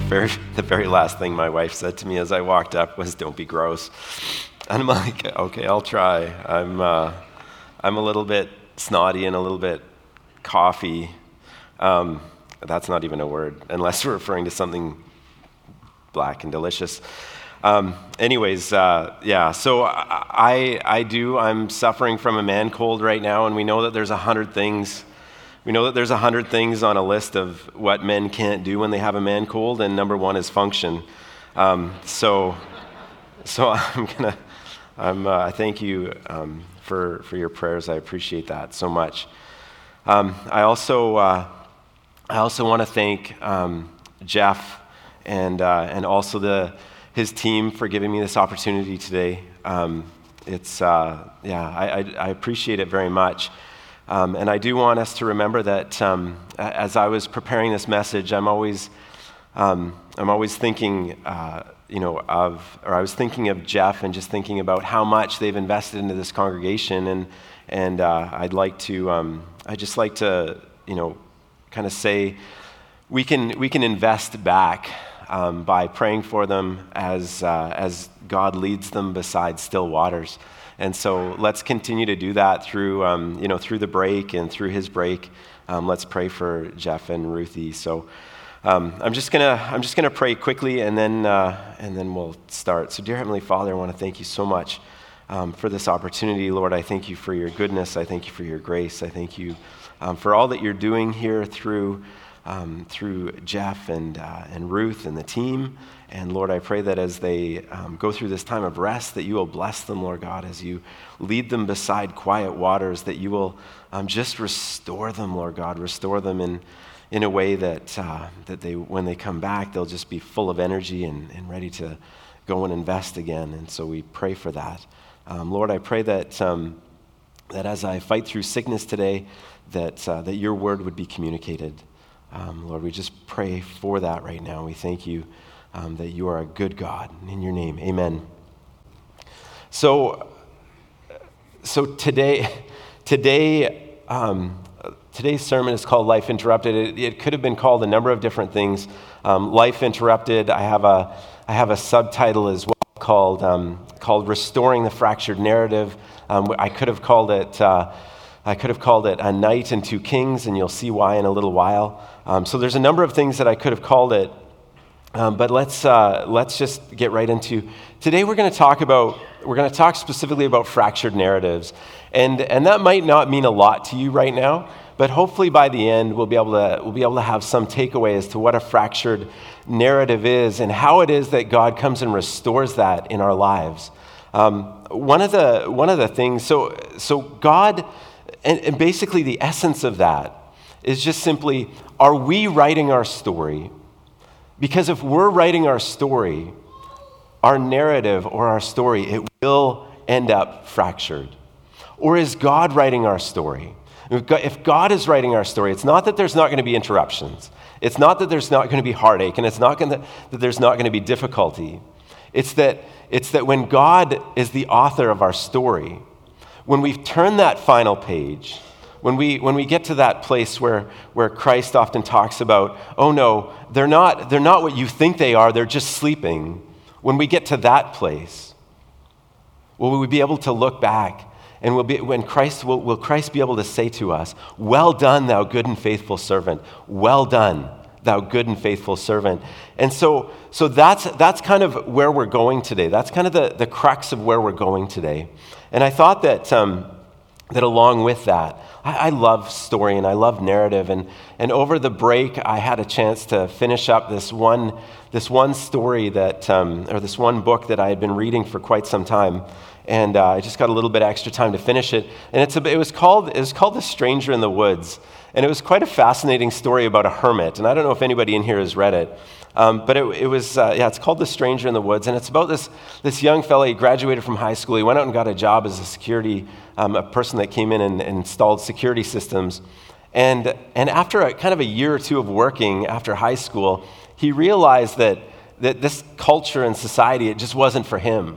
the very last thing my wife said to me as I walked up was, "Don't be gross." And I'm like, "Okay, I'll try." I'm a little bit snotty and a little bit coffee. That's not even a word, unless we're referring to something black and delicious. So I'm suffering from a man cold right now, and we know that there's 100 things. We know that there's 100 things on a list of what men can't do when they have a man cold, and number one is function. So I thank you for your prayers. I appreciate that so much. I also want to thank Jeff and also his team for giving me this opportunity today. I appreciate it very much. And I do want us to remember that as I was preparing this message, I'm always thinking, I was thinking of Jeff and just thinking about how much they've invested into this congregation, and I'd just like to kind of say we can invest back by praying for them as God leads them beside still waters. And so let's continue to do that through the break and through his break. Let's pray for Jeff and Ruthie. So I'm just gonna pray quickly, and then we'll start. So dear Heavenly Father, I want to thank you so much for this opportunity, Lord. I thank you for your goodness. I thank you for your grace. I thank you for all that you're doing here through Jeff and Ruth and the team. And Lord, I pray that as they go through this time of rest, that you will bless them, Lord God, as you lead them beside quiet waters, that you will just restore them, Lord God, restore them in a way that they, when they come back, they'll just be full of energy and ready to go and invest again. And so we pray for that. Lord, I pray that as I fight through sickness today, that your word would be communicated. Lord, we just pray for that right now. We thank you that you are a good God. In your name, amen. So today's sermon is called Life Interrupted. It could have been called a number of different things. Life Interrupted. I have a subtitle as well called Restoring the Fractured Narrative. I could have called it A Night and Two Kings, and you'll see why in a little while. So there's a number of things that I could have called it, but let's just get right into. Today we're going to talk specifically about fractured narratives, and that might not mean a lot to you right now, but hopefully by the end we'll be able to have some takeaway as to what a fractured narrative is and how it is that God comes and restores that in our lives. One of the things, so God, and basically the essence of that is just simply, are we writing our story? Because if we're writing our story, our narrative or our story, it will end up fractured. Or is God writing our story? If God is writing our story, it's not that there's not going to be interruptions. It's not that there's not going to be heartache, and it's not that there's not going to be difficulty. It's that when God is the author of our story, when we've turned that final page, when we get to that place where Christ often talks about, oh no, they're not what you think they are, they're just sleeping. When we get to that place, will we be able to look back and will Christ be able to say to us, well done, thou good and faithful servant. Well done, thou good and faithful servant. And so that's kind of where we're going today. That's kind of the crux of where we're going today. And I thought that along with that, I love story and I love narrative. And over the break, I had a chance to finish up this one story or this one book that I had been reading for quite some time. And I just got a little bit extra time to finish it. And it was called The Stranger in the Woods. And it was quite a fascinating story about a hermit. And I don't know if anybody in here has read it. But it's called The Stranger in the Woods, and it's about this young fella. He graduated from high school. He went out and got a job as a person that came in and installed security systems. And after kind of a year or two of working after high school, he realized that this culture and society, it just wasn't for him.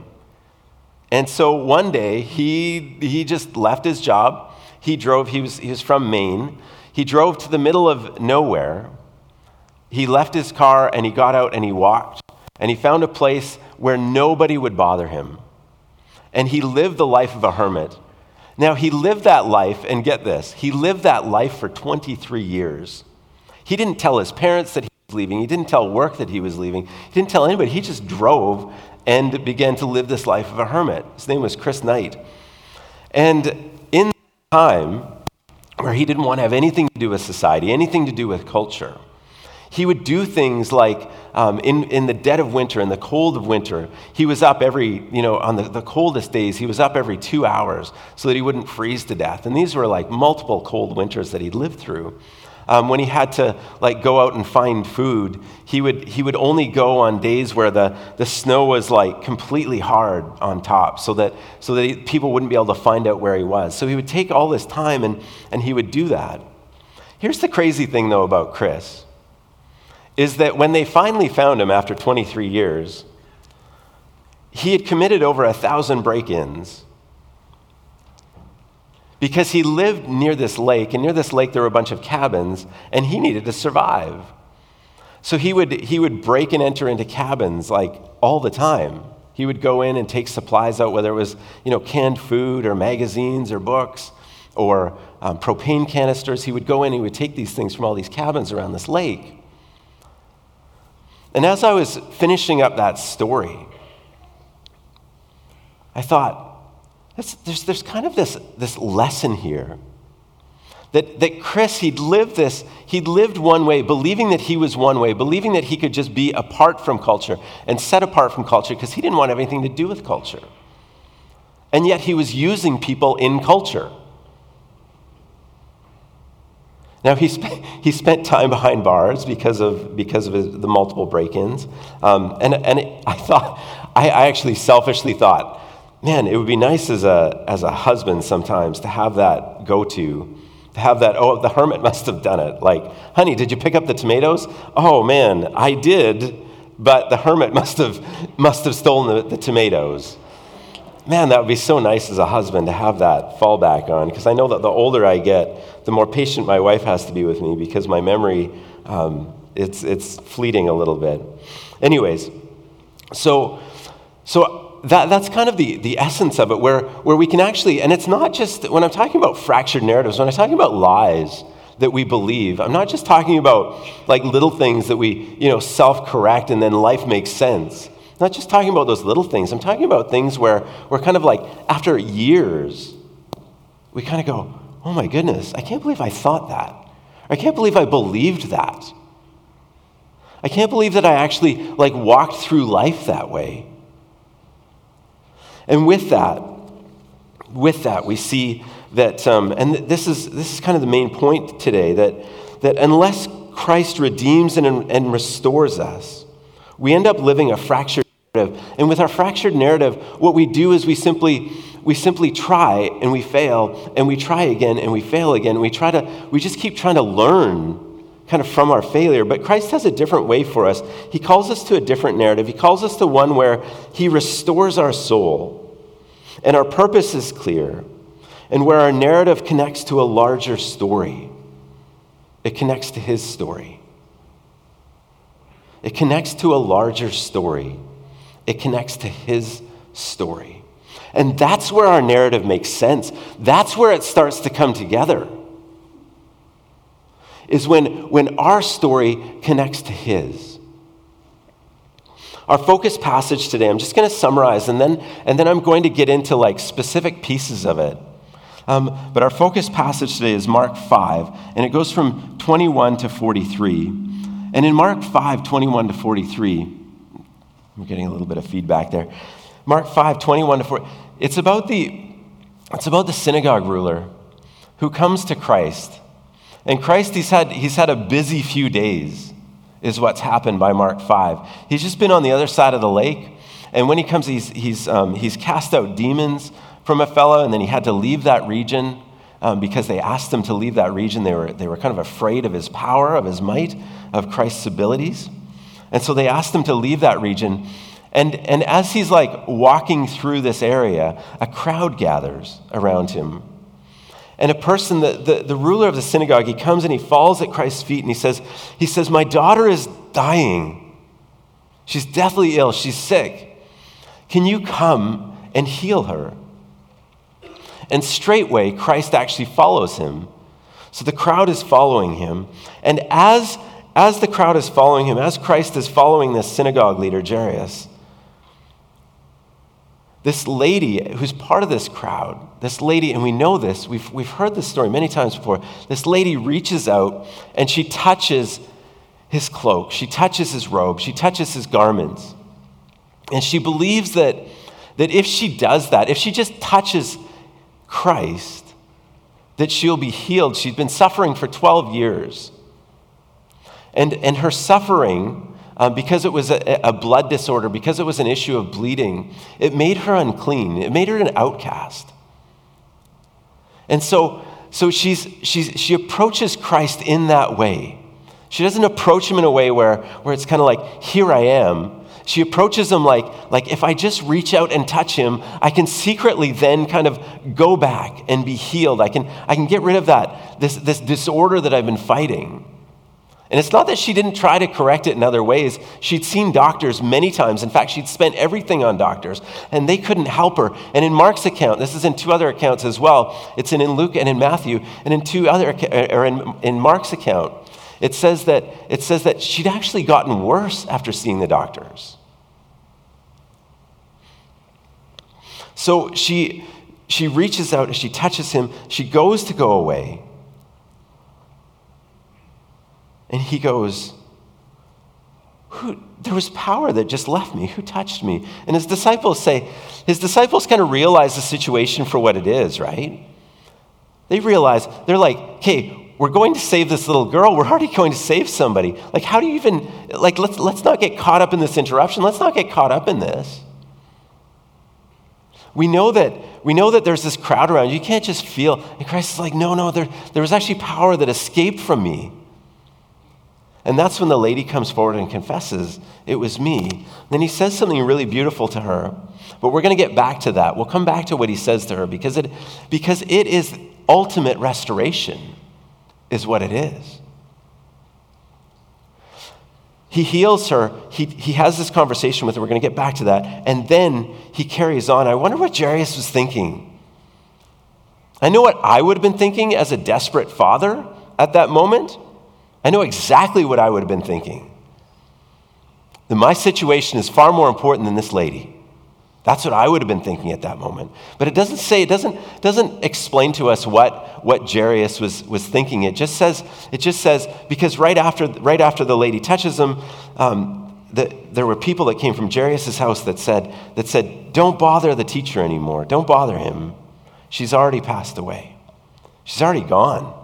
And so one day, he just left his job. He was from Maine. He drove to the middle of nowhere. he left his car and he got out and he walked. And he found a place where nobody would bother him. And he lived the life of a hermit. Now, he lived that life, and get this, he lived that life for 23 years. He didn't tell his parents that he was leaving. He didn't tell work that he was leaving. He didn't tell anybody. He just drove and began to live this life of a hermit. His name was Chris Knight. And in that time where he didn't want to have anything to do with society, anything to do with culture, he would do things like in the dead of winter, in the cold of winter, he was up on the coldest days, he was up every 2 hours so that he wouldn't freeze to death. And these were like multiple cold winters that he'd lived through. When he had to go out and find food, he would only go on days where the snow was completely hard on top so that people wouldn't be able to find out where he was. So he would take all this time and he would do that. Here's the crazy thing though about Chris, is that when they finally found him after 23 years, he had committed over 1,000 break-ins because he lived near this lake, and near this lake there were a bunch of cabins, and he needed to survive. So he would break and enter into cabins all the time. He would go in and take supplies out, whether it was canned food or magazines or books or propane canisters. He would go in, he would take these things from all these cabins around this lake. And as I was finishing up that story, I thought, there's kind of this lesson here. That Chris, he'd lived one way, believing that he was one way, believing that he could just be apart from culture and set apart from culture because he didn't want anything to do with culture. And yet he was using people in culture. Now, he spent time behind bars because of the multiple break-ins. I actually selfishly thought, man, it would be nice as a husband sometimes to have that go-to, to have that, oh, the hermit must have done it. Honey, did you pick up the tomatoes? Oh, man, I did, but the hermit must have stolen the tomatoes. Man, that would be so nice as a husband to have that fall back on, because I know that the older I get, the more patient my wife has to be with me because my memory, it's fleeting a little bit. Anyways, so that's kind of the essence of it, where we can actually, and it's not just, when I'm talking about fractured narratives, when I'm talking about lies that we believe, I'm not just talking about little things that we, self-correct and then life makes sense. I'm not just talking about those little things. I'm talking about things where we're kind of after years, we kind of go, oh my goodness, I can't believe I thought that. I can't believe I believed that. I can't believe that I actually walked through life that way. And with that, we see that, and this is kind of the main point today, that unless Christ redeems and restores us, we end up living a fractured narrative. And with our fractured narrative, what we do is we simply try and we fail, and we try again and we fail again. We just keep trying to learn kind of from our failure. But Christ has a different way for us. He calls us to a different narrative. He calls us to one where he restores our soul, and our purpose is clear, and where our narrative connects to a larger story. It connects to his story. It connects to a larger story. It connects to his story. And that's where our narrative makes sense. That's where it starts to come together. Is when our story connects to his. Our focus passage today, I'm just going to summarize, and then I'm going to get into specific pieces of it. But our focus passage today is Mark 5, and it goes from 21 to 43. And in Mark 5, 21 to 43, I'm getting a little bit of feedback there. Mark 5, 21 to 40, it's about the synagogue ruler who comes to Christ. And Christ, he's had a busy few days, is what's happened by Mark 5. He's just been on the other side of the lake, and when he comes, he's cast out demons from a fellow, and then he had to leave that region because they asked him to leave that region. They were kind of afraid of his power, of his might, of Christ's abilities. And so they asked him to leave that region. And as he's walking through this area, a crowd gathers around him. And a person, the ruler of the synagogue, he comes and he falls at Christ's feet and he says, my daughter is dying. She's deathly ill. She's sick. Can you come and heal her? And straightway, Christ actually follows him. So the crowd is following him. And as the crowd is following him, as Christ is following this synagogue leader, Jairus, this lady who's part of this crowd, this lady, and we know this, we've heard this story many times before, this lady reaches out and she touches his cloak, she touches his robe, she touches his garments. And she believes that if she does that, if she just touches Christ, that she'll be healed. She's been suffering for 12 years. And her suffering, because it was a blood disorder, because it was an issue of bleeding, it made her unclean. It made her an outcast. And so she approaches Christ in that way. She doesn't approach him in a way where it's kind of like, here I am. She approaches him like if I just reach out and touch him, I can secretly then kind of go back and be healed. I can get rid of this disorder that I've been fighting. And it's not that she didn't try to correct it in other ways. She'd seen doctors many times. In fact, she'd spent everything on doctors, and they couldn't help her. And in Mark's account, this is in two other accounts as well. It's in Luke and in Matthew, and in Mark's account, it says that she'd actually gotten worse after seeing the doctors. So she reaches out and she touches him. She goes to go away. And he goes, there was power that just left me. Who touched me? And his disciples kind of realize the situation for what it is, right? They realize, they're like, okay, we're going to save this little girl. We're already going to save somebody. Like, how do you even, like, let's not get caught up in this interruption. Let's not get caught up in this. We know that there's this crowd around you. You can't just feel, and Christ is like, no, there was actually power that escaped from me. And that's when the lady comes forward and confesses, it was me. Then he says something really beautiful to her. But we're going to get back to that. We'll come back to what he says to her because it is ultimate restoration is what it is. He heals her. He has this conversation with her. We're going to get back to that. And then he carries on. I wonder what Jairus was thinking. I know what I would have been thinking as a desperate father at that moment. I know exactly what I would have been thinking. That my situation is far more important than this lady. That's what I would have been thinking at that moment. But it doesn't explain to us what Jairus was thinking. It just says because right after the lady touches him, there were people that came from Jairus' house that said, don't bother the teacher anymore. Don't bother him. She's already passed away. She's already gone.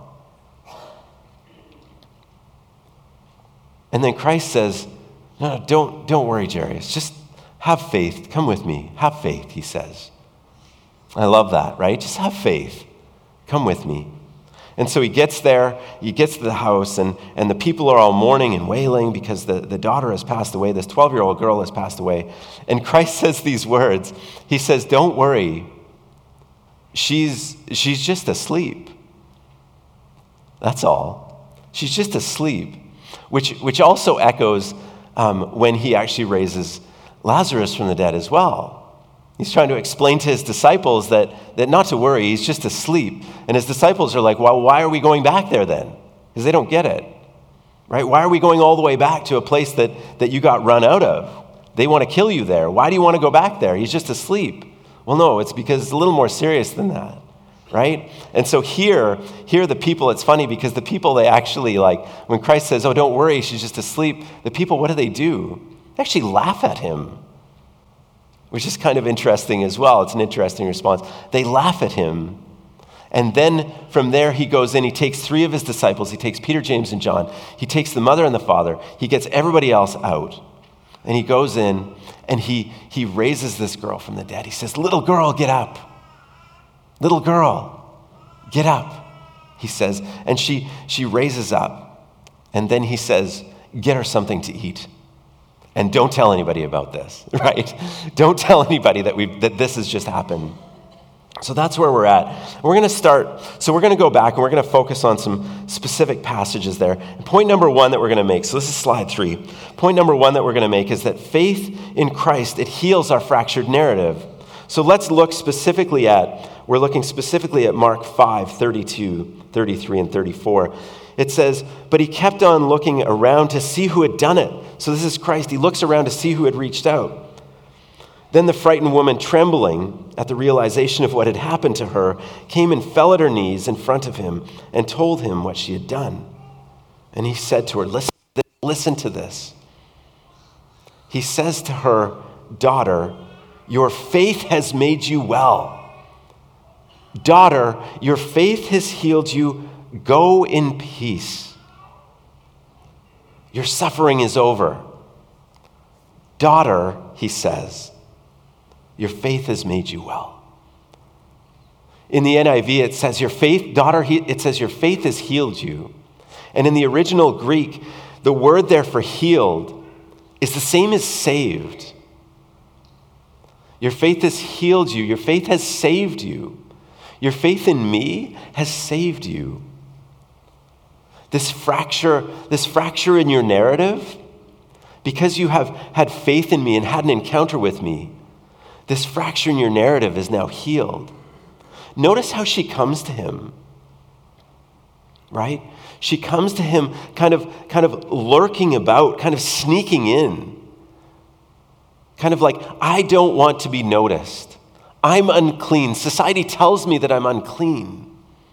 And then Christ says, no, don't worry, Jairus. Just have faith. Come with me. Have faith, he says. I love that, right? Just have faith. Come with me. And so he gets there, he gets to the house, and the people are all mourning and wailing because the daughter has passed away. This 12-year-old girl has passed away. And Christ says these words. He says, don't worry. She's just asleep. That's all. She's just asleep. Which also echoes when he actually raises Lazarus from the dead as well. He's trying to explain to his disciples that not to worry, he's just asleep. And his disciples are like, well, why are we going back there then? Because they don't get it, right? Why are we going all the way back to a place that you got run out of? They want to kill you there. Why do you want to go back there? He's just asleep. Well, no, it's because it's a little more serious than that. Right? And so here the people, it's funny because the people, they actually when Christ says, oh, don't worry, she's just asleep, the people, what do? They actually laugh at him, which is kind of interesting as well. It's an interesting response. They laugh at him. And then from there he goes in, he takes 3 of his disciples, he takes Peter, James, and John, he takes the mother and the father, he gets everybody else out, and he goes in and he raises this girl from the dead. He says, little girl, get up. Little girl, get up, he says. And she raises up. And then he says, get her something to eat. And don't tell anybody about this, right? Don't tell anybody that this has just happened. So that's where we're at. We're going to go back and we're going to focus on some specific passages there. And point number one that we're going to make, so this is slide 3. Point number one that we're going to make is that faith in Christ, it heals our fractured narrative. So let's look specifically we're looking specifically at Mark 5, 32, 33, and 34. It says, but he kept on looking around to see who had done it. So this is Christ. He looks around to see who had reached out. Then the frightened woman, trembling at the realization of what had happened to her, came and fell at her knees in front of him and told him what she had done. And he said to her, listen to this. He says to her, daughter, your faith has made you well. Daughter, your faith has healed you. Go in peace. Your suffering is over. Daughter, he says, your faith has made you well. In the NIV, it says, your faith, daughter, it says, your faith has healed you. And in the original Greek, the word there for healed is the same as saved. Your faith has healed you. Your faith has saved you. Your faith in me has saved you. This fracture in your narrative, because you have had faith in me and had an encounter with me, this fracture in your narrative is now healed. Notice how she comes to him, right? She comes to him kind of lurking about, kind of sneaking in. Kind of like, I don't want to be noticed. I'm unclean. Society tells me that I'm unclean.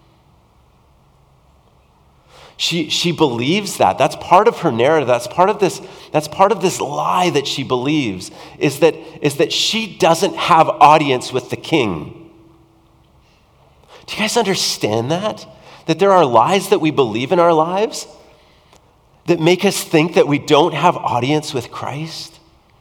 She believes that. That's part of her narrative. That's part of this lie that she believes, is that she doesn't have audience with the king. Do you guys understand that? That there are lies that we believe in our lives that make us think that we don't have audience with Christ?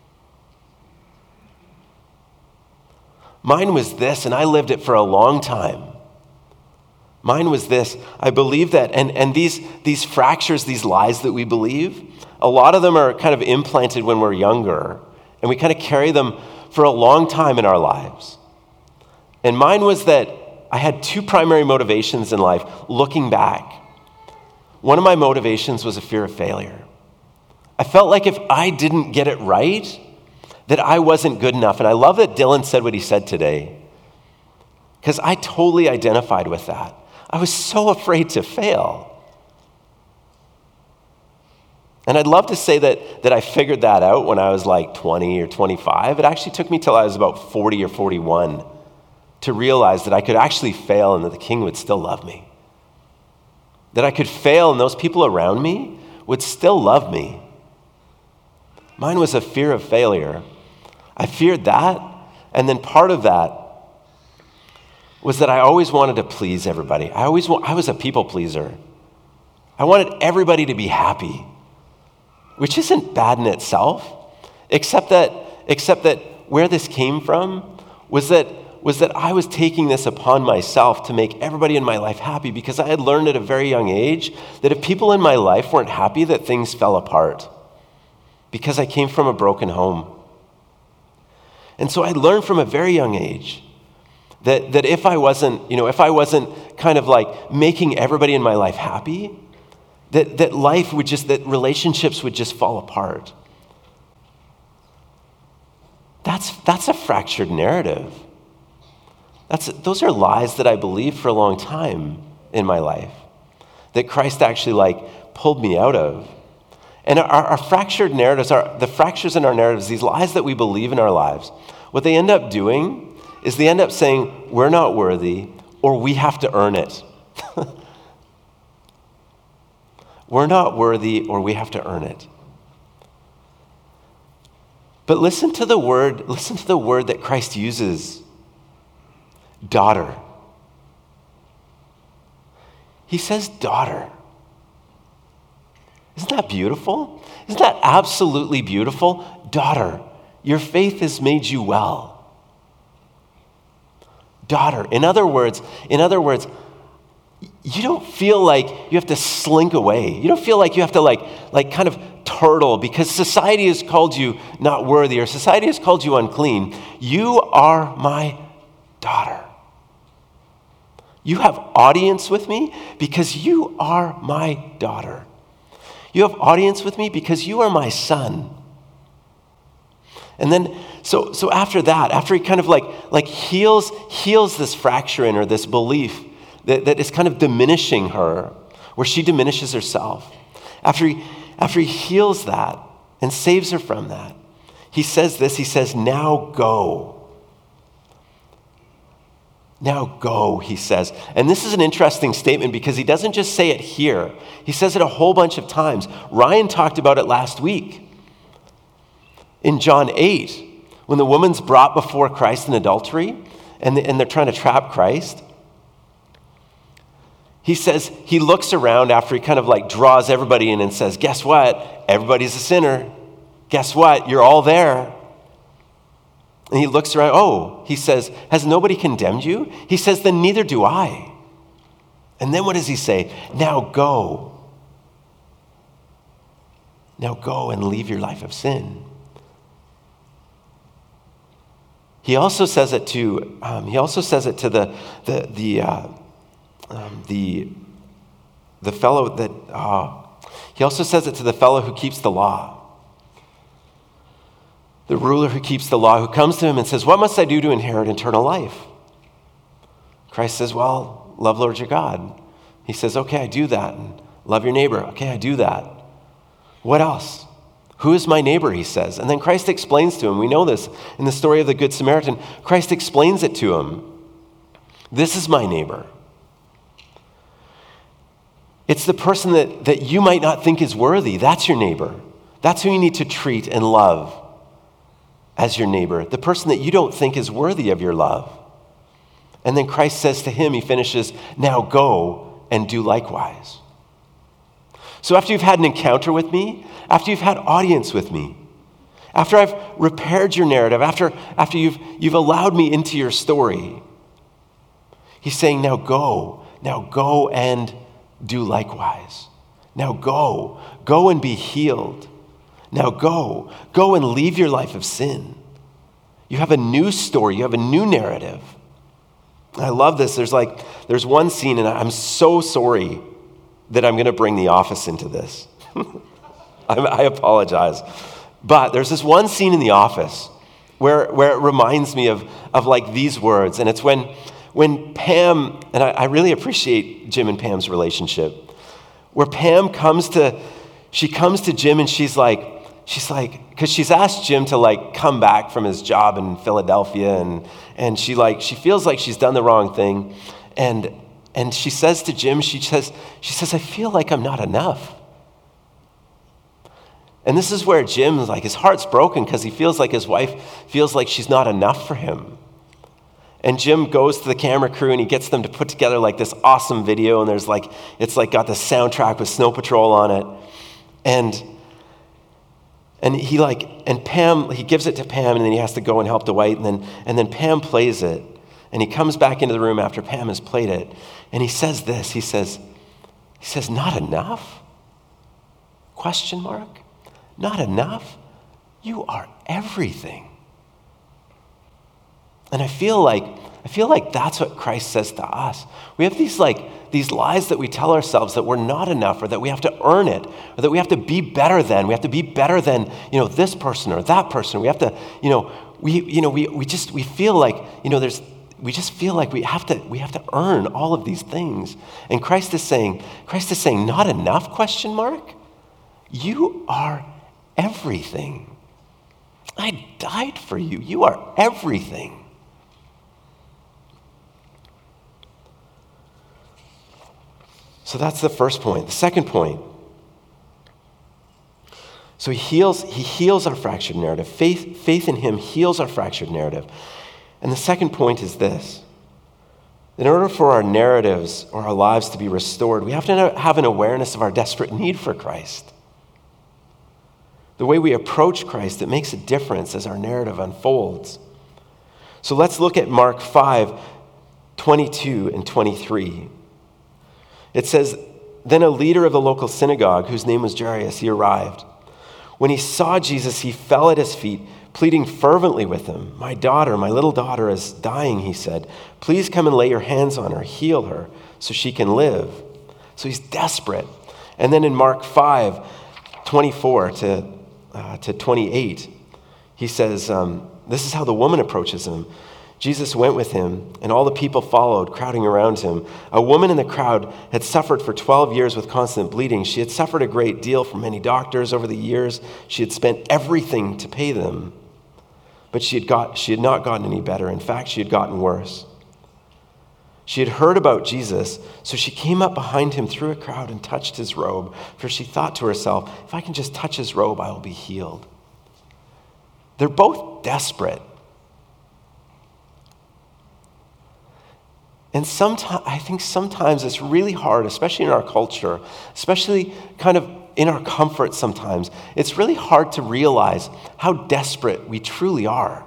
Mine was this, and I lived it for a long time. Mine was this. I believe that, and these fractures, these lies that we believe, a lot of them are kind of implanted when we're younger, and we kind of carry them for a long time in our lives. And mine was that I had two primary motivations in life, looking back. One of my motivations was a fear of failure. I felt like if I didn't get it right, that I wasn't good enough. And I love that Dylan said what he said today, because I totally identified with that. I was so afraid to fail. And I'd love to say that I figured that out when I was like 20 or 25. It actually took me till I was about 40 or 41 to realize that I could actually fail and that the king would still love me. That I could fail and those people around me would still love me. Mine was a fear of failure. I feared that, and then part of that was that I always wanted to please everybody. I was a people pleaser. I wanted everybody to be happy, which isn't bad in itself, except that where this came from was that I was taking this upon myself to make everybody in my life happy, because I had learned at a very young age that if people in my life weren't happy, that things fell apart, because I came from a broken home. And so I learned from a very young age that if I wasn't kind of like making everybody in my life happy, that relationships would just fall apart. That's a fractured narrative. Those are lies that I believed for a long time in my life, that Christ actually pulled me out of. And our fractured narratives, the fractures in our narratives, these lies that we believe in our lives, what they end up doing is they end up saying, we're not worthy, or we have to earn it. We're not worthy, or we have to earn it. But listen to the word that Christ uses. Daughter. He says daughter. Isn't that beautiful? Isn't that absolutely beautiful? Daughter, your faith has made you well. Daughter. In other words, you don't feel like you have to slink away. You don't feel like you have to kind of turtle because society has called you not worthy or society has called you unclean. You are my daughter. You have audience with me because you are my daughter. You have audience with me because you are my son. And then, so after that, after he kind of like heals this fracture in her, this belief that is kind of diminishing her, where she diminishes herself. After he heals that and saves her from that, he says this, he says, now go. Now go, he says. And this is an interesting statement because he doesn't just say it here. He says it a whole bunch of times. Ryan talked about it last week. In John 8, when the woman's brought before Christ in adultery and they're trying to trap Christ, he says, he looks around after he kind of like draws everybody in and says, guess what? Everybody's a sinner. Guess what? You're all there. And he looks around, he says, has nobody condemned you? He says, then neither do I. And then what does he say? Now go. Now go and leave your life of sin. He also says it to the fellow that he also says it to the fellow who keeps the law. The ruler who keeps the law, who comes to him and says, what must I do to inherit eternal life? Christ says, well, love Lord your God. He says, okay, I do that. And love your neighbor. Okay, I do that. What else? Who is my neighbor, he says. And then Christ explains to him. We know this in the story of the Good Samaritan. Christ explains it to him. This is my neighbor. It's the person that you might not think is worthy. That's your neighbor. That's who you need to treat and love as your neighbor. The person that you don't think is worthy of your love. And then Christ says to him, he finishes, now go and do likewise. So after you've had an encounter with me, after you've had audience with me, after I've repaired your narrative, after you've allowed me into your story, he's saying, now go and do likewise. Now go and be healed. Now go and leave your life of sin. You have a new story, you have a new narrative. I love this. There's one scene, and I'm so sorry that I'm going to bring The Office into this. I apologize. But there's this one scene in The Office where it reminds me of like these words. And it's when Pam, and I really appreciate Jim and Pam's relationship, where Pam comes to Jim and she's like, because she's asked Jim to like come back from his job in Philadelphia and she feels like she's done the wrong thing. And she says to Jim, she says, I feel like I'm not enough. And this is where Jim's like, his heart's broken because he feels like his wife feels like she's not enough for him. And Jim goes to the camera crew and he gets them to put together like this awesome video. And it's got the soundtrack with Snow Patrol on it. And Pam, he gives it to Pam and then he has to go and help Dwight. And then Pam plays it. And he comes back into the room after Pam has played it. And he says this, he says, not enough? Question mark? Not enough? You are everything. And I feel like that's what Christ says to us. We have these lies that we tell ourselves that we're not enough, or that we have to earn it, or that we have to be better than. We have to be better than, this person or that person. We have to, we feel like, we just feel like we have to earn all of these things. And Christ is saying, not enough? Question mark? You are everything. I died for you. You are everything. So that's the first point. The second point. So he heals our fractured narrative. Faith in him heals our fractured narrative. And the second point is this. In order for our narratives or our lives to be restored, we have to have an awareness of our desperate need for Christ. The way we approach Christ, it makes a difference as our narrative unfolds. So let's look at Mark 5:22 and 23. It says, then a leader of the local synagogue, whose name was Jairus, he arrived. When he saw Jesus, he fell at his feet, pleading fervently with him. My little daughter is dying, he said. Please come and lay your hands on her, heal her, so she can live. So he's desperate. And then in Mark 5:24 to 28, he says, this is how the woman approaches him. Jesus went with him, and all the people followed, crowding around him. A woman in the crowd had suffered for 12 years with constant bleeding. She had suffered a great deal from many doctors over the years. She had spent everything to pay them. But she had not gotten any better. In fact, she had gotten worse. She had heard about Jesus, so she came up behind him through a crowd and touched his robe, for she thought to herself, if I can just touch his robe, I will be healed. They're both desperate. And I think sometimes it's really hard, especially in our culture, especially kind of in our comfort sometimes, it's really hard to realize how desperate we truly are.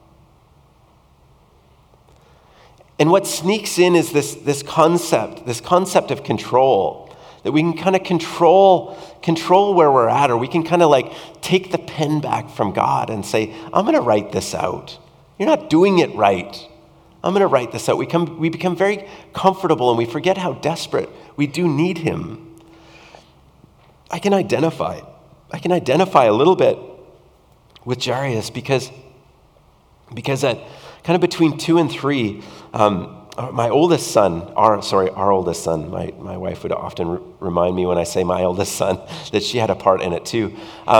And what sneaks in is this concept of control, that we can kind of control where we're at, or we can kind of like take the pen back from God and say, I'm going to write this out. You're not doing it right. I'm going to write this out. We become very comfortable and we forget how desperate we do need him. I can identify a little bit with Jairus because at kind of between 2 and 3, my oldest son, our oldest son, my wife would often remind me when I say my oldest son that she had a part in it too.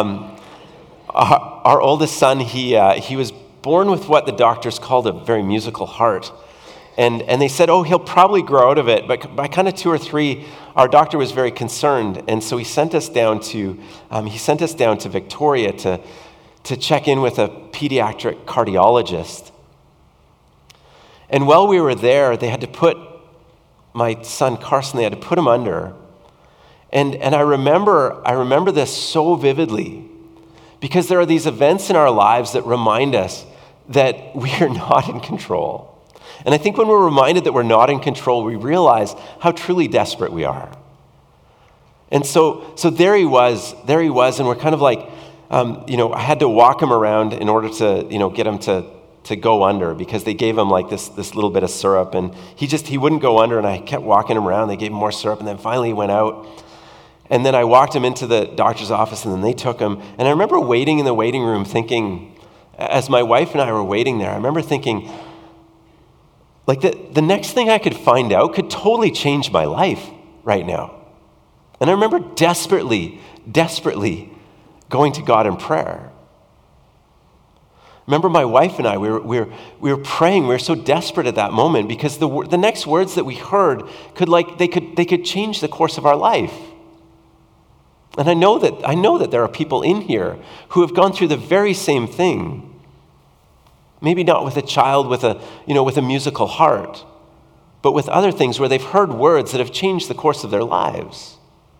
Our oldest son, he was born with what the doctors called a very musical heart. And they said, he'll probably grow out of it. But by kind of 2 or 3, our doctor was very concerned. And so he sent us down to Victoria to check in with a pediatric cardiologist. And while we were there, they had to put my son Carson, they had to put him under. And I remember this so vividly, because there are these events in our lives that remind us that we are not in control. And I think when we're reminded that we're not in control, we realize how truly desperate we are. And so there he was, and we're kind of like, I had to walk him around in order to, get him to go under, because they gave him like this little bit of syrup, and he wouldn't go under, and I kept walking him around. They gave him more syrup, and then finally he went out. And then I walked him into the doctor's office, and then they took him. And I remember waiting in the waiting room thinking, as my wife and I were waiting there, I remember thinking, like the next thing I could find out could totally change my life right now. And I remember desperately going to God in prayer. Remember my wife and I, we were praying. We were so desperate at that moment because the next words that we heard could change the course of our life. And I know that there are people in here who have gone through the very same thing. Maybe not with a child with a musical heart, but with other things where they've heard words that have changed the course of their lives.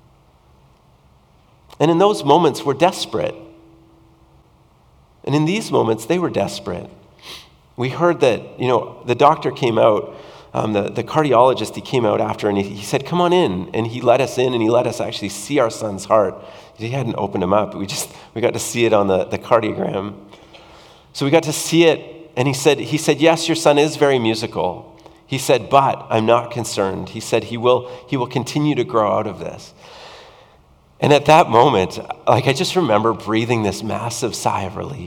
And in those moments, we're desperate. And in these moments, they were desperate. We heard that, the doctor came out, the cardiologist, he came out after, and he said, come on in. And he let us in, and he let us actually see our son's heart. He hadn't opened him up. We got to see it on the cardiogram. So we got to see it, and he said, yes, your son is very musical. He said, but I'm not concerned. He said he will continue to grow out of this. And at that moment, I just remember breathing this massive sigh of relief.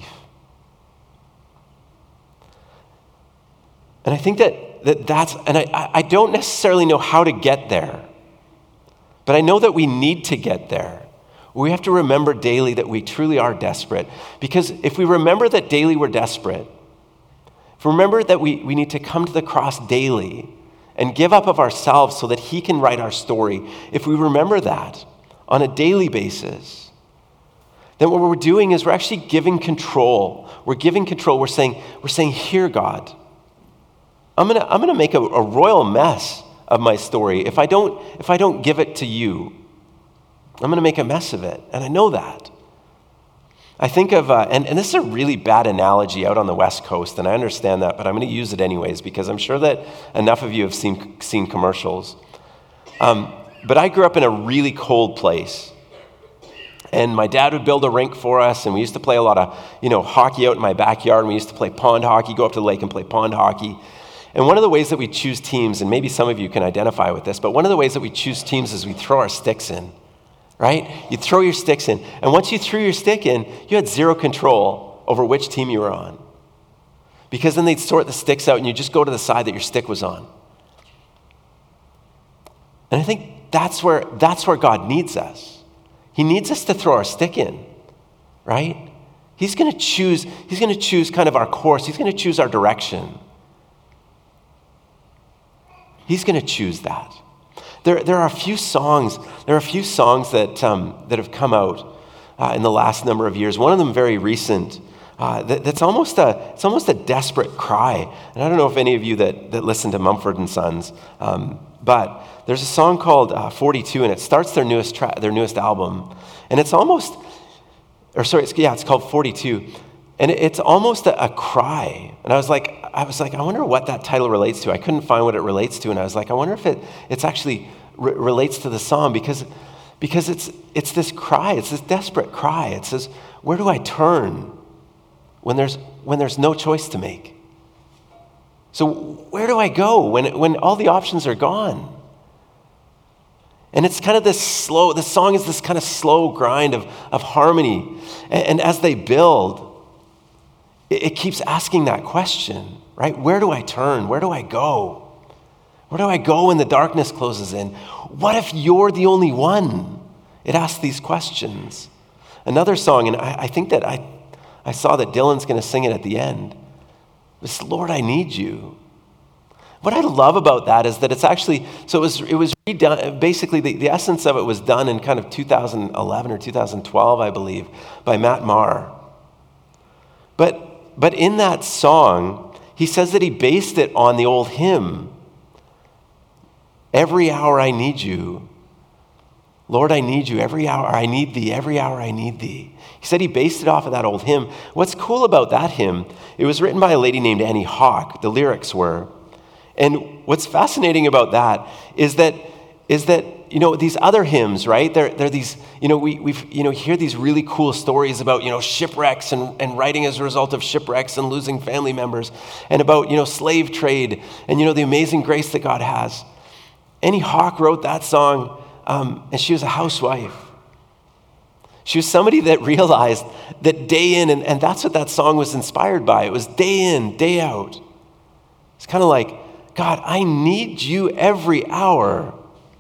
And I think that's, and I don't necessarily know how to get there, but I know that we need to get there. We have to remember daily that we truly are desperate. Because if we remember that daily we're desperate, if we remember that we need to come to the cross daily and give up of ourselves so that he can write our story, if we remember that on a daily basis, then what we're doing is we're actually giving control. We're giving control. We're saying, here, God, I'm gonna make a royal mess of my story. If I don't give it to you, I'm gonna make a mess of it. And I know that. I think of, and this is a really bad analogy out on the West Coast, and I understand that, but I'm gonna use it anyways because I'm sure that enough of you have seen commercials. But I grew up in a really cold place. And my dad would build a rink for us, and we used to play a lot of, hockey out in my backyard, and we used to play pond hockey, go up to the lake and play pond hockey. And one of the ways that we choose teams, and maybe some of you can identify with this, but one of the ways that we choose teams is we throw our sticks in, right? You throw your sticks in, and once you threw your stick in, you had zero control over which team you were on. Because then they'd sort the sticks out, and you just go to the side that your stick was on. And I think that's where God needs us. He needs us to throw our stick in, right? He's going to choose kind of our course. He's going to choose our direction. He's going to choose that. There are a few songs that have come out in the last number of years. One of them very recent. It's almost a desperate cry. And I don't know if any of you that listen to Mumford and Sons, but there's a song called 42, and it starts their newest album, and it's called 42, and it's almost a cry. And I was like, I wonder what that title relates to. I couldn't find what it relates to, and I was like, I wonder if it's actually relates to the song because it's this cry, it's this desperate cry. It says, where do I turn when there's no choice to make? So where do I go when all the options are gone? And it's kind of the song is this kind of slow grind of harmony. And as they build, it keeps asking that question, right? Where do I turn? Where do I go? Where do I go when the darkness closes in? What if you're the only one? It asks these questions. Another song, and I think that I saw that Dylan's going to sing it at the end. It's Lord, I need you. What I love about that is that it's actually, so it was redone, basically the essence of it was done in kind of 2011 or 2012, I believe, by Matt Maher. But in that song, he says that he based it on the old hymn, every hour I need you. Lord, I need you. Every hour I need thee. Every hour I need thee. He said he based it off of that old hymn. What's cool about that hymn, it was written by a lady named Annie Hawk, the lyrics were. And what's fascinating about that is that these other hymns, right? They're these, we hear these really cool stories about, shipwrecks and writing as a result of shipwrecks and losing family members, and about, slave trade and, the amazing grace that God has. Annie Hawk wrote that song, and she was a housewife. She was somebody that realized that day in, and that's what that song was inspired by. It was day in, day out. It's kind of like, God, I need you every hour.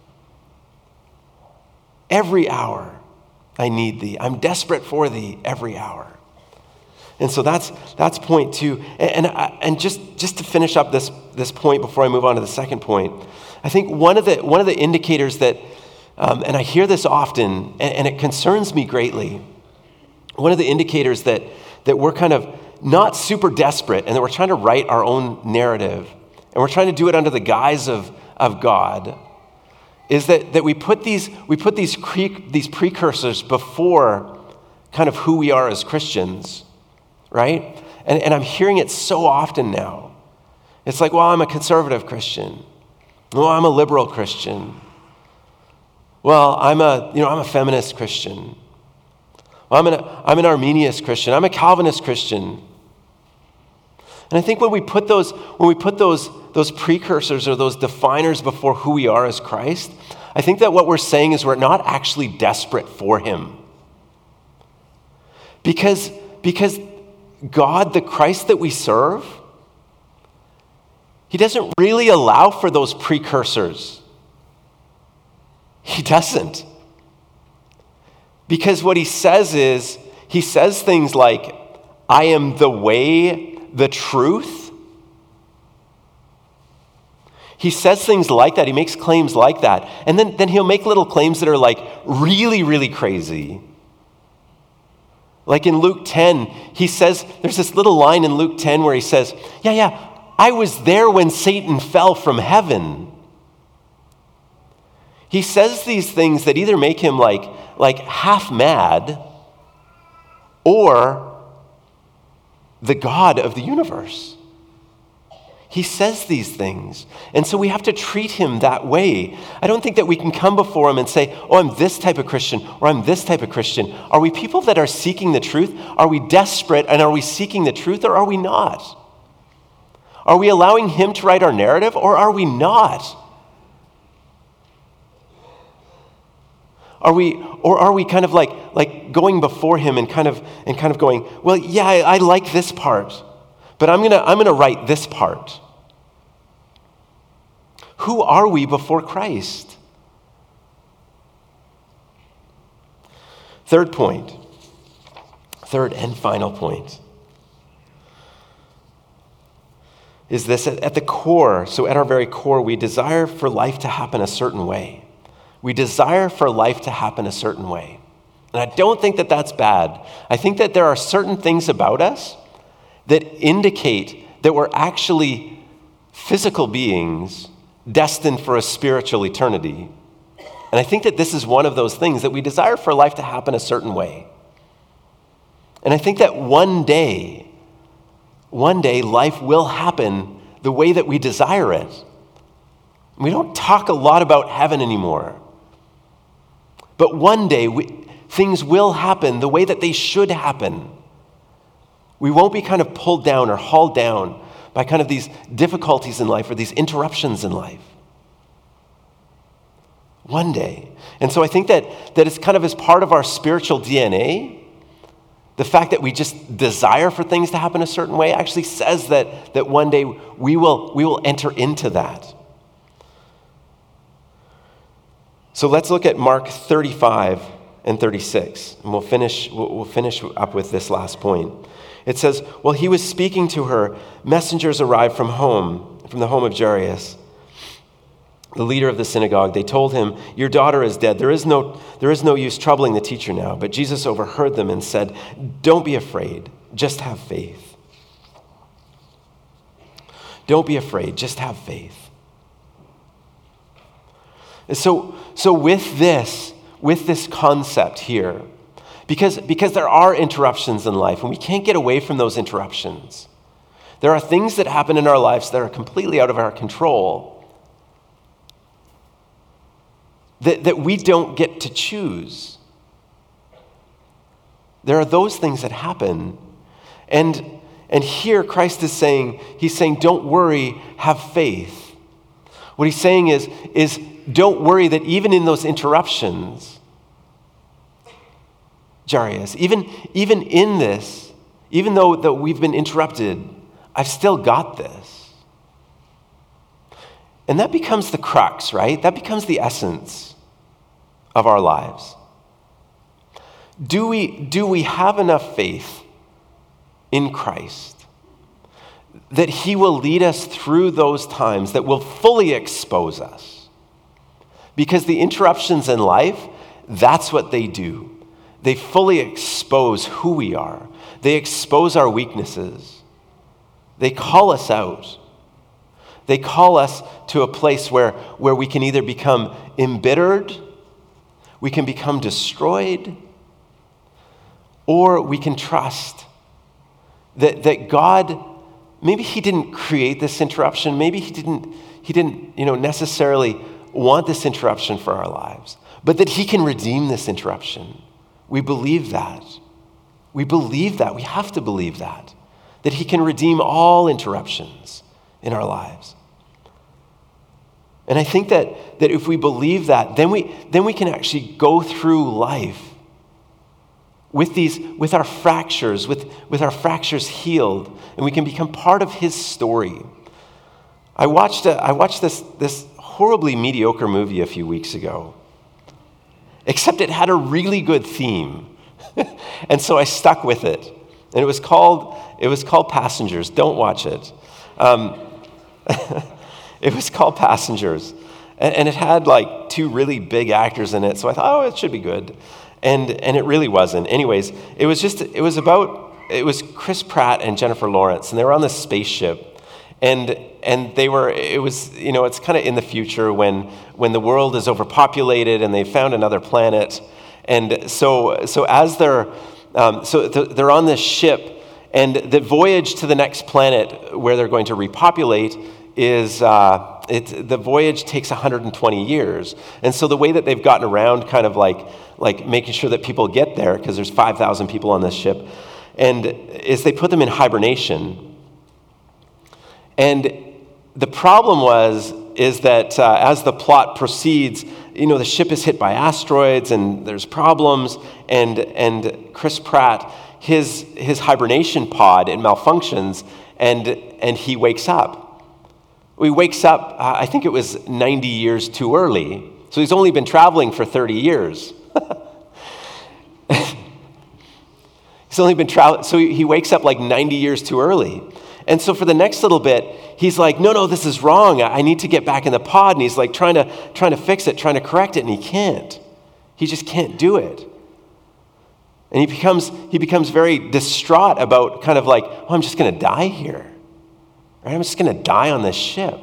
Every hour I need thee. I'm desperate for thee every hour. And so that's point two. And just to finish up this point before I move on to the second point, I think one of the indicators that, and I hear this often, and it concerns me greatly, one of the indicators that we're kind of not super desperate and that we're trying to write our own narrative, and we're trying to do it under the guise of God, is that we put these precursors before kind of who we are as Christians, right? And I'm hearing it so often now. It's like, well, I'm a conservative Christian. Well, I'm a liberal Christian. Well, I'm a feminist Christian. Well, I'm an Arminius Christian. I'm a Calvinist Christian. And I think when we put those precursors or those definers before who we are as Christ, I think that what we're saying is we're not actually desperate for him. Because God, the Christ that we serve, he doesn't really allow for those precursors. He doesn't. Because what he says is, he says things like, I am the way, the truth. He says things like that. He makes claims like that. And then he'll make little claims that are like really, really crazy. Like in Luke 10, he says, there's this little line in Luke 10 where he says, yeah, I was there when Satan fell from heaven. He says these things that either make him like half mad or the God of the universe. He says these things. And so we have to treat him that way. I don't think that we can come before him and say, oh, I'm this type of Christian, or I'm this type of Christian. Are we people that are seeking the truth? Are we desperate, and are we seeking the truth, or are we not? Are we allowing him to write our narrative, or are we not? Are we kind of like going before him and kind of going, well, yeah, I like this part, but I'm gonna write this part. Who are we before Christ? Third and final point, is this: at the core, so at our very core, we desire for life to happen a certain way. We desire for life to happen a certain way. And I don't think that that's bad. I think that there are certain things about us that indicate that we're actually physical beings destined for a spiritual eternity. And I think that this is one of those things, that we desire for life to happen a certain way. And I think that one day life will happen the way that we desire it. We don't talk a lot about heaven anymore. But one day, things will happen the way that they should happen. We won't be kind of pulled down or hauled down by kind of these difficulties in life or these interruptions in life. One day. And so I think that it's kind of as part of our spiritual DNA, the fact that we just desire for things to happen a certain way actually says that one day we will enter into that. So let's look at Mark 35 and 36, and we'll finish up with this last point. It says, while he was speaking to her, messengers arrived from the home of Jairus, the leader of the synagogue. They told him, your daughter is dead. There is no use troubling the teacher now. But Jesus overheard them and said, don't be afraid, just have faith. Don't be afraid, just have faith. So with this concept here, because there are interruptions in life, and we can't get away from those interruptions. There are things that happen in our lives that are completely out of our control, that we don't get to choose. There are those things that happen. And here Christ is saying, don't worry, have faith. What he's saying is don't worry that even in those interruptions, Jairus, even in this, even though that we've been interrupted, I've still got this. And that becomes the crux, right? That becomes the essence of our lives. Do we have enough faith in Christ that he will lead us through those times that will fully expose us? Because the interruptions in life, that's what they do. They fully expose who we are. They expose our weaknesses. They call us out. They call us to a place where we can either become embittered, we can become destroyed, or we can trust that God, maybe he didn't create this interruption. Maybe he didn't necessarily want this interruption for our lives, but that he can redeem this interruption. We believe that. We believe that. We have to believe that he can redeem all interruptions in our lives. And I think that if we believe that, then we can actually go through life with our fractures, with our fractures healed, and we can become part of his story. I watched this horribly mediocre movie a few weeks ago, except it had a really good theme. And so I stuck with it. And it was called Passengers. Don't watch it. It was called Passengers. And it had like two really big actors in it. So I thought, it should be good. And it really wasn't. Anyways, it was Chris Pratt and Jennifer Lawrence, and they were on this spaceship. And it's kind of in the future when the world is overpopulated and they found another planet. And so as they're on this ship, And the voyage to the next planet where they're going to repopulate is, the voyage takes 120 years. And so the way that they've gotten around kind of like making sure that people get there, because there's 5,000 people on this ship, and is they put them in hibernation. And the problem is that as the plot proceeds, the ship is hit by asteroids and there's problems, and Chris Pratt, his hibernation pod, it malfunctions, and he wakes up. He wakes up, I think it was 90 years too early. So he's only been traveling for 30 years. He's only been traveling, so he wakes up like 90 years too early. And so for the next little bit, he's like, no, this is wrong. I need to get back in the pod. And he's like trying to fix it, trying to correct it, and he can't. He just can't do it. And he becomes very distraught about kind of like, I'm just going to die here. Right? I'm just going to die on this ship.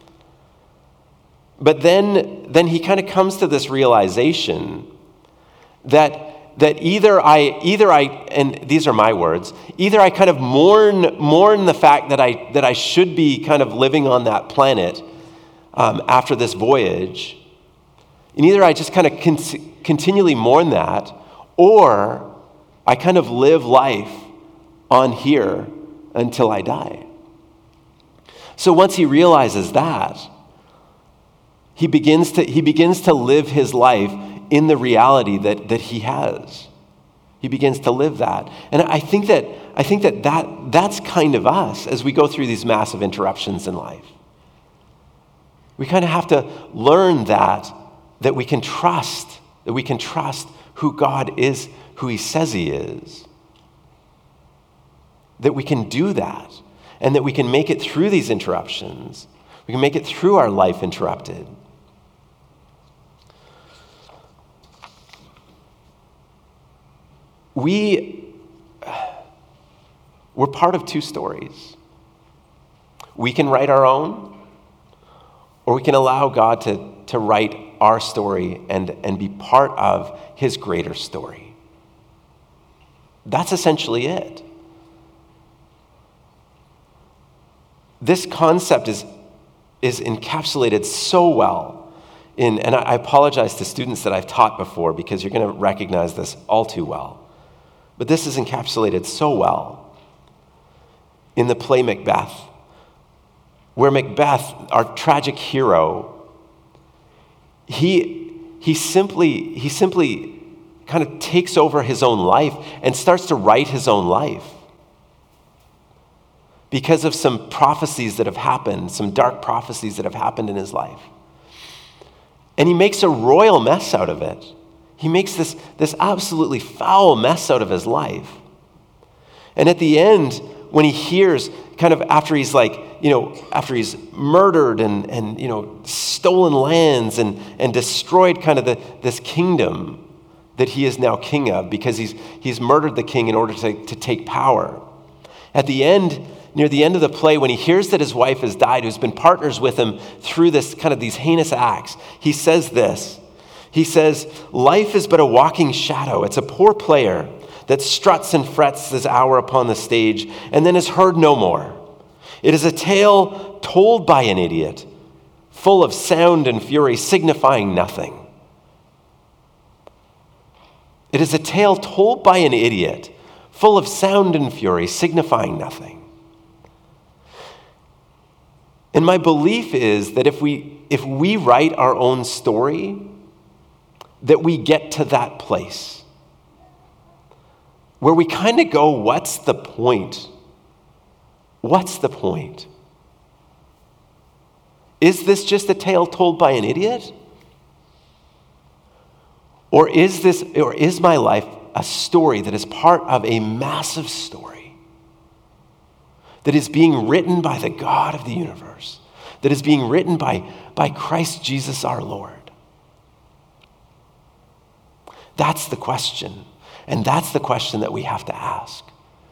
But then he kind of comes to this realization that either I, and these are my words, either I kind of mourn the fact that I should be kind of living on that planet after this voyage, and either I just kind of continually mourn that, or I kind of live life on here until I die. So once he realizes that, he begins to live his life in the reality that he has. He begins to live that. And I think that's kind of us as we go through these massive interruptions in life. We kind of have to learn that we can trust who God is, who he says he is. That we can do that, and that we can make it through these interruptions. We can make it through our life interrupted. We're part of two stories. We can write our own, or we can allow God to write our story and be part of his greater story. That's essentially it. This concept is encapsulated so well and I apologize to students that I've taught before because you're going to recognize this all too well. But this is encapsulated so well in the play Macbeth, where Macbeth, our tragic hero, he simply kind of takes over his own life and starts to write his own life because of some prophecies that have happened, some dark prophecies that have happened in his life. And he makes a royal mess out of it. He makes this absolutely foul mess out of his life. And at the end, when he hears, kind of after he's after he's murdered and stolen lands and destroyed kind of this kingdom that he is now king of because he's murdered the king in order to take power. At the end, near the end of the play, when he hears that his wife has died, who's been partners with him through this kind of these heinous acts, he says this. He says, "Life is but a walking shadow. It's a poor player that struts and frets his hour upon the stage and then is heard no more. It is a tale told by an idiot, full of sound and fury, signifying nothing." It is a tale told by an idiot, full of sound and fury, signifying nothing. And my belief is that if we write our own story, that we get to that place where we kind of go, what's the point? What's the point? Is this just a tale told by an idiot? Or is my life a story that is part of a massive story that is being written by the God of the universe, that is being written by Christ Jesus our Lord? That's the question, and that's the question that we have to ask.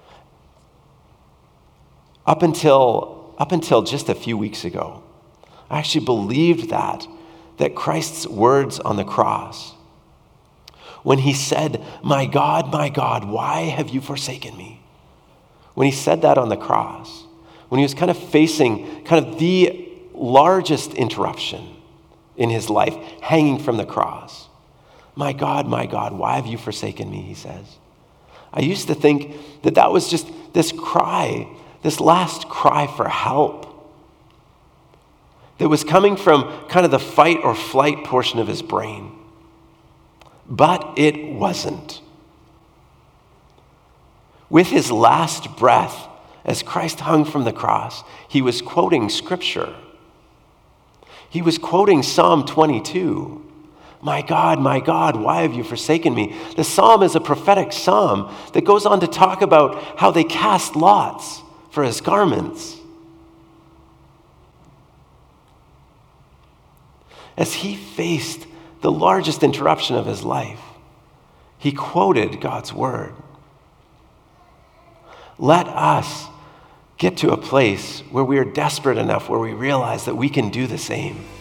Up until just a few weeks ago, I actually believed that Christ's words on the cross, when he said, my God, why have you forsaken me?" when he said that on the cross, when he was kind of facing kind of the largest interruption in his life, hanging from the cross. My God, why have you forsaken me, he says. I used to think that that was just this cry, this last cry for help that was coming from kind of the fight or flight portion of his brain. But it wasn't. With his last breath, as Christ hung from the cross, he was quoting Scripture. He was quoting Psalm 22. My God, why have you forsaken me? The psalm is a prophetic psalm that goes on to talk about how they cast lots for his garments. As he faced the largest interruption of his life, he quoted God's word. Let us get to a place where we are desperate enough, where we realize that we can do the same.